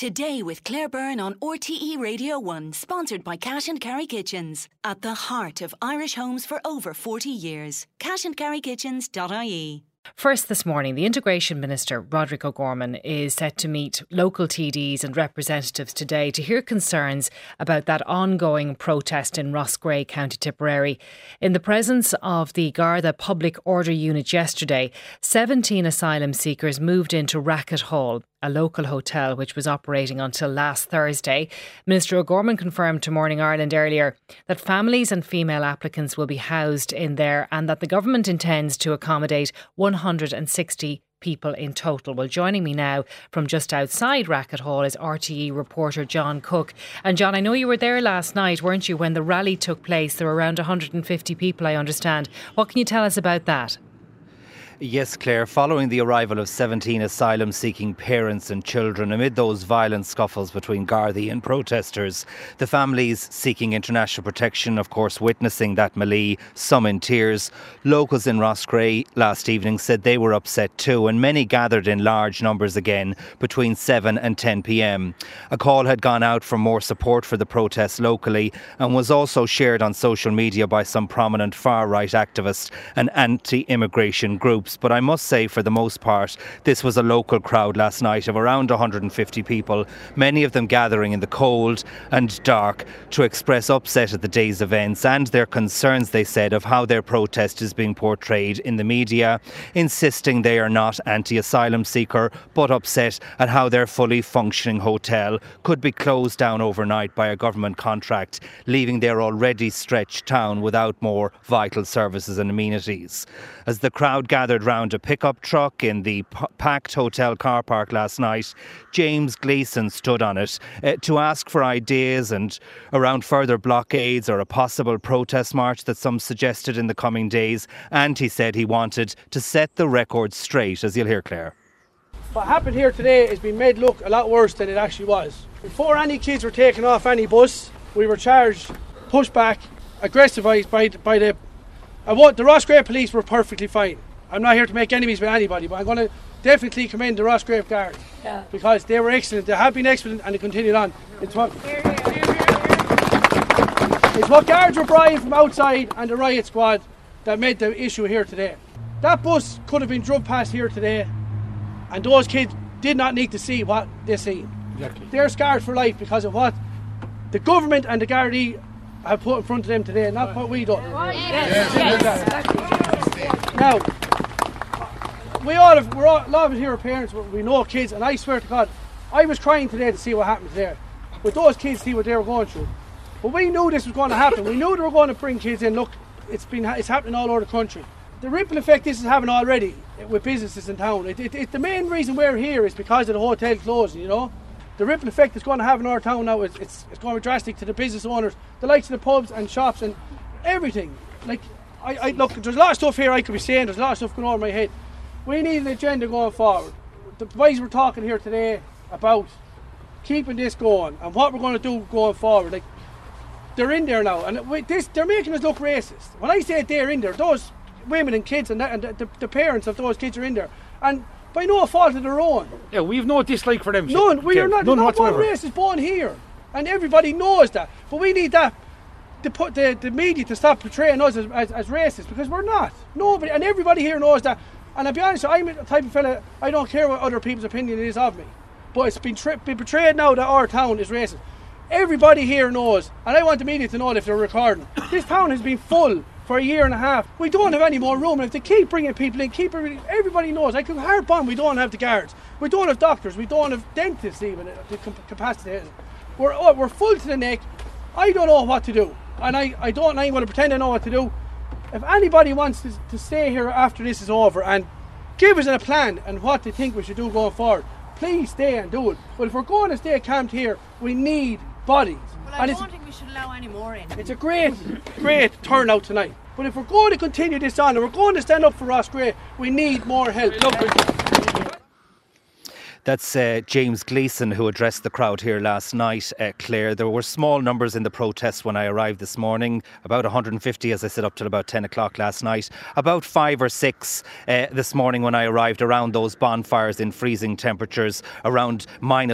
Today with Claire Byrne on RTE Radio 1, sponsored by Cash and Carry Kitchens. At the heart of Irish homes for over 40 years. cashandcarrykitchens.ie. First this morning, the Integration Minister, Roderick O'Gorman, is set to meet local TDs and representatives today to hear concerns about that ongoing protest in Roscrea, County Tipperary. In the presence of the Garda Public Order Unit yesterday, 17 asylum seekers moved into Racket Hall, a local hotel which was operating until last Thursday. Minister O'Gorman confirmed to Morning Ireland earlier that families and female applicants will be housed in there and that the government intends to accommodate 160 people in total. Well, joining me now from just outside Racket Hall is RTE reporter John Cook. And John, I know you were there last night, weren't you, when the rally took place? There were around 150 people, I understand. What can you tell us about that? Yes, Claire, following the arrival of 17 asylum-seeking parents and children amid those violent scuffles between Gardaí and protesters, the families seeking international protection, of course, witnessing that melee, some in tears. Locals in Roscrea last evening said they were upset too, and many gathered in large numbers again between 7 and 10 p.m. A call had gone out for more support for the protests locally and was also shared on social media by some prominent far-right activists and anti-immigration groups. But I must say, for the most part, this was a local crowd last night of around 150 people, many of them gathering in the cold and dark to express upset at the day's events and their concerns, they said, of how their protest is being portrayed in the media, insisting they are not anti-asylum seeker, but upset at how their fully functioning hotel could be closed down overnight by a government contract, leaving their already stretched town without more vital services and amenities. As the crowd gathered round a pickup truck in the packed hotel car park last night, James Gleeson stood on it to ask for ideas and around further blockades or a possible protest march that some suggested in the coming days. And he said he wanted to set the record straight, as you'll hear, Claire. What happened here today has been made look a lot worse than it actually was. Before any kids were taken off any bus, we were charged, pushed back, aggressivized by the Roscrea police were perfectly fine. I'm not here to make enemies with anybody, but I'm going to definitely commend the Roscrea Guard because they were excellent. They have been excellent and they continued on. It's what guards were brought in from outside and the riot squad that made the issue here today. That bus could have been drove past here today and those kids did not need to see what they see. Exactly. They're scarred for life because of what the government and the Gardaí have put in front of them today, not what we done. Now, we're all a lot of us here are parents, we know kids, and I swear to God, I was crying today to see what happened there. With those kids, see what they were going through. But we knew this was going to happen. We knew they were going to bring kids in. Look, it's happening all over the country. The ripple effect this is having already with businesses in town. The main reason we're here is because of the hotel closing, you know. The ripple effect it's going to have in our town now is it's going to be drastic to the business owners, the likes of the pubs and shops and everything. Like, I look, there's a lot of stuff here I could be saying, there's a lot of stuff going on in my head. We need an agenda going forward. The boys were talking here today about keeping this going and what we're going to do going forward. Like, they're in there now, and they're making us look racist. When I say they're in there, those women and kids and the parents of those kids are in there, and by no fault of their own. Yeah, we've no dislike for them. None. We are not. None whatsoever. One race is born here, and everybody knows that. But we need that to put the media to stop portraying us as racist, because we're not. Nobody and everybody here knows that. And I'll be honest, I'm a type of fella, I don't care what other people's opinion is of me. But it's been portrayed now that our town is racist. Everybody here knows, and I want the media to know if they're recording. This town has been full for a year and a half. We don't have any more room. And if they keep bringing people in, everybody knows. I can harp on, we don't have the guards. We don't have doctors. We don't have dentists even, the capacity. We're full to the neck. I don't know what to do. And I ain't going to pretend I know what to do. If anybody wants to stay here after this is over and give us a plan and what they think we should do going forward, please stay and do it. But if we're going to stay camped here, we need bodies. Well, I don't think we should allow any more in. It's a great turnout tonight. But if we're going to continue this on and we're going to stand up for Roscrea, we need more help. That's James Gleeson, who addressed the crowd here last night, Claire. There were small numbers in the protests when I arrived this morning, about 150 as I said up till about 10 o'clock last night. About 5 or 6 this morning when I arrived around those bonfires in freezing temperatures, around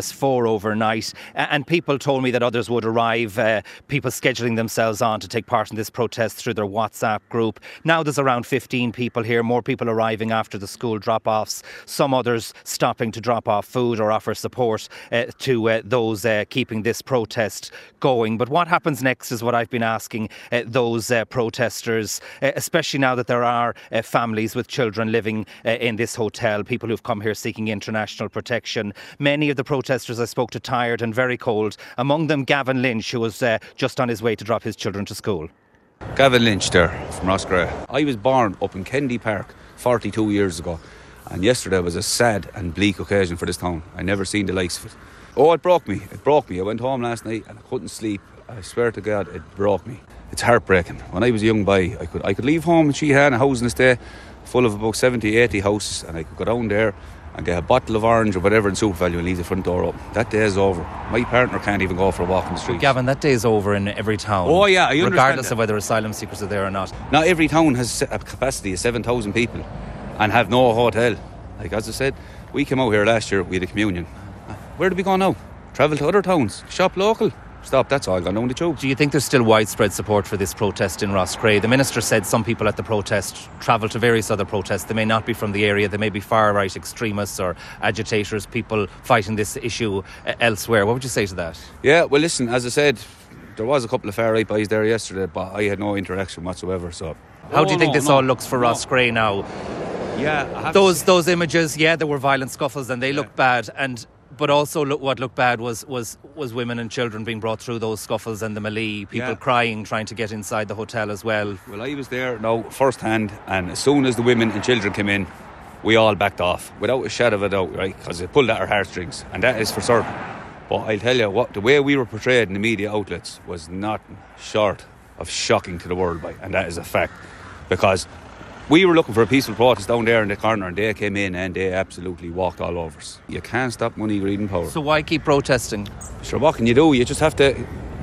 -4 overnight. And people told me that others would arrive, people scheduling themselves on to take part in this protest through their WhatsApp group. Now there's around 15 people here, more people arriving after the school drop-offs, some others stopping to drop off food or offer support to those keeping this protest going. But what happens next is what I've been asking those protesters, especially now that there are families with children living in this hotel, people who've come here seeking international protection. Many of the protesters I spoke to tired and very cold, among them Gavin Lynch, who was just on his way to drop his children to school. Gavin Lynch there from Rossgrey. I was born up in Kennedy Park 42 years ago. And yesterday was a sad and bleak occasion for this town. I never seen the likes of it. Oh, it broke me. It broke me. I went home last night and I couldn't sleep. I swear to God, it broke me. It's heartbreaking. When I was a young boy, I could leave home in Sheehan, a housing estate full of about 70, 80 houses, and I could go down there and get a bottle of orange or whatever in SuperValu and leave the front door open. That day is over. My partner can't even go for a walk in the street. Gavin, that day is over in every town. Oh yeah, I understand. Regardless of whether asylum seekers are there or not. Now every town has a capacity of 7,000 people and have no hotel. Like as I said, we came out here last year, we had a communion. Where do we go now? Travel to other towns? Shop local? Stop, that's all gone down the tube. Do you think there's still widespread support for this protest in Rossgrey? The Minister said some people at the protest travel to various other protests. They may not be from the area, they may be far-right extremists or agitators, people fighting this issue elsewhere. What would you say to that? Yeah, well listen, as I said, there was a couple of far-right boys there yesterday, but I had no interaction whatsoever, so... How do you think this all looks for Rossgrey now? Yeah, those images, there were violent scuffles and they looked bad, but also what looked bad was women and children being brought through those scuffles and the melee, people crying, trying to get inside the hotel as well. Well, I was there now first hand, and as soon as the women and children came in, we all backed off without a shadow of a doubt, right? Because it pulled at our heartstrings, and that is for certain. But I'll tell you what, the way we were portrayed in the media outlets was not short of shocking to the world, and that is a fact, because we were looking for a peaceful protest down there in the corner and they came in and they absolutely walked all over us. You can't stop money, greed and power. So why keep protesting? Sure, what can you do? You just have to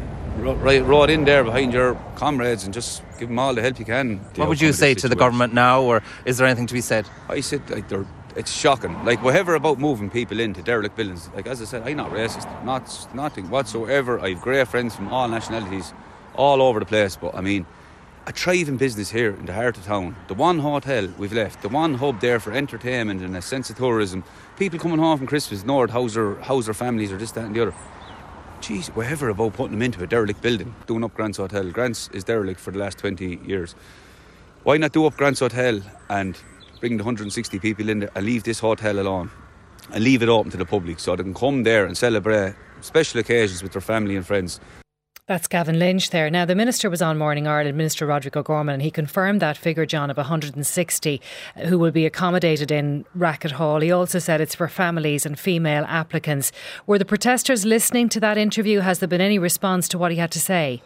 ride in there behind your comrades and just give them all the help you can. What would you say to the government now, or is there anything to be said? I said, it's shocking. Whatever about moving people into derelict buildings. As I said, I'm not racist, nothing whatsoever. I have great friends from all nationalities, all over the place, but I mean, a thriving business here in the heart of town. The one hotel we've left, the one hub there for entertainment and a sense of tourism. People coming home from Christmas, Nord, house their families or this, that and the other. Jeez, whatever about putting them into a derelict building, doing up Grant's Hotel. Grant's is derelict for the last 20 years. Why not do up Grant's Hotel and bring the 160 people in there and leave this hotel alone and leave it open to the public so they can come there and celebrate special occasions with their family and friends. That's Gavin Lynch there. Now, the Minister was on Morning Ireland, Minister Roderick O'Gorman, and he confirmed that figure, John, of 160 who will be accommodated in Racket Hall. He also said it's for families and female applicants. Were the protesters listening to that interview? Has there been any response to what he had to say?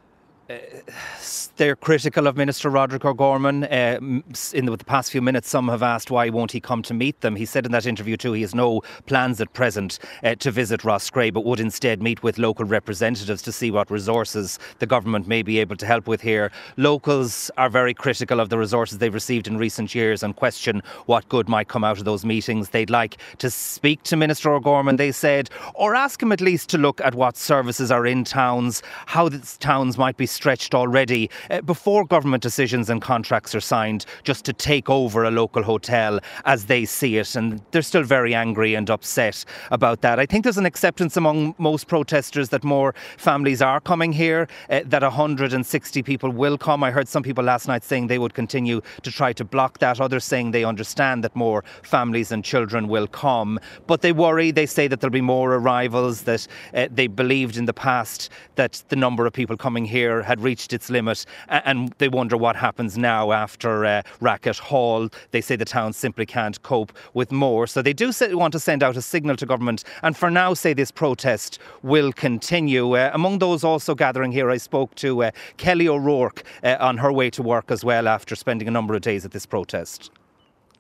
They're critical of Minister Roderick O'Gorman. In the past few minutes, some have asked why won't he come to meet them. He said in that interview too he has no plans at present to visit Rossgrey, but would instead meet with local representatives to see what resources the government may be able to help with here. Locals are very critical of the resources they've received in recent years and question what good might come out of those meetings. They'd like to speak to Minister O'Gorman, they said, or ask him at least to look at what services are in towns, how the towns might be stretched already before government decisions and contracts are signed, just to take over a local hotel as they see it. And they're still very angry and upset about that. I think there's an acceptance among most protesters that more families are coming here, that 160 people will come. I heard some people last night saying they would continue to try to block that. Others saying they understand that more families and children will come. But they worry, they say that there'll be more arrivals, that they believed in the past that the number of people coming here had reached its limit, and they wonder what happens now after Racket Hall. They say the town simply can't cope with more. So they do want to send out a signal to government, and for now say this protest will continue. Among those also gathering here, I spoke to Kelly O'Rourke on her way to work as well after spending a number of days at this protest.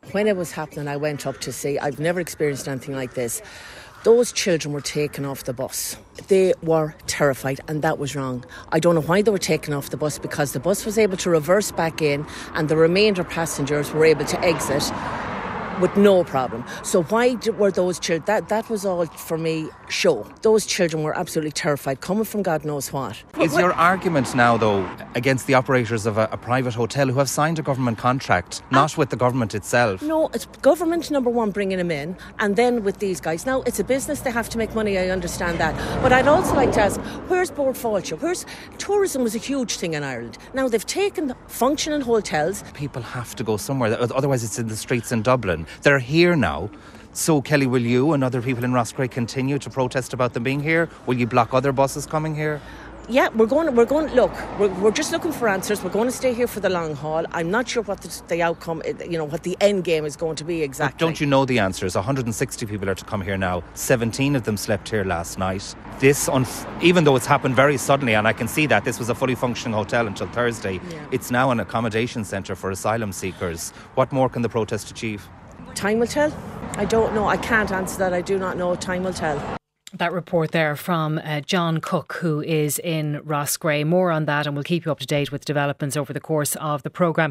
When it was happening, I went up to see. I've never experienced anything like this. Those children were taken off the bus. They were terrified, and that was wrong. I don't know why they were taken off the bus, because the bus was able to reverse back in and the remainder passengers were able to exit with no problem. So why were those children... That was all, for me, show. Those children were absolutely terrified, coming from God knows what. Is your argument now, though, against the operators of a private hotel who have signed a government contract, not with the government itself? No, it's government, number one, bringing them in, and then with these guys. Now, it's a business, they have to make money, I understand that. But I'd also like to ask, where's Bord Fáilte? Tourism was a huge thing in Ireland. Now, they've taken functioning hotels. People have to go somewhere, otherwise it's in the streets in Dublin. They're here now. So, Kelly, will you and other people in Roscrea continue to protest about them being here? Will you block other buses coming here? Yeah, we're going. Look, we're just looking for answers. We're going to stay here for the long haul. I'm not sure what the outcome, what the end game is going to be exactly. But don't you know the answers? 160 people are to come here now. 17 of them slept here last night. This, even though it's happened very suddenly, and I can see that this was a fully functioning hotel until Thursday, it's now an accommodation centre for asylum seekers. What more can the protest achieve? Time will tell. I don't know. I can't answer that. I do not know. Time will tell. That report there from John Cook, who is in Roscrea. More on that, and we'll keep you up to date with developments over the course of the programme.